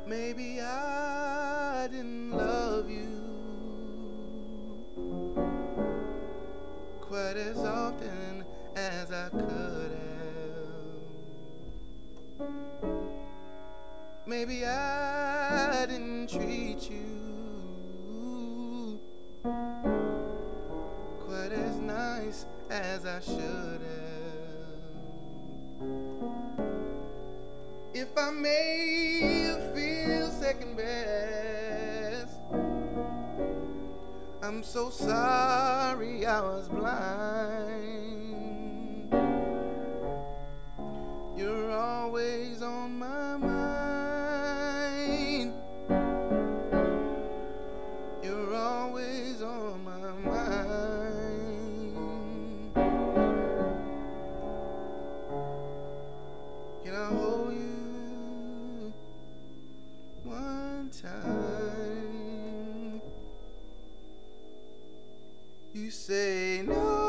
Maybe I didn't love you quite as often as I could have. Maybe I didn't treat you quite as nice as I should have. If I made you feel second best, I'm so sorry I was blind. You're always on my mind. You're always on my mind. Can I hold you one time? You say no.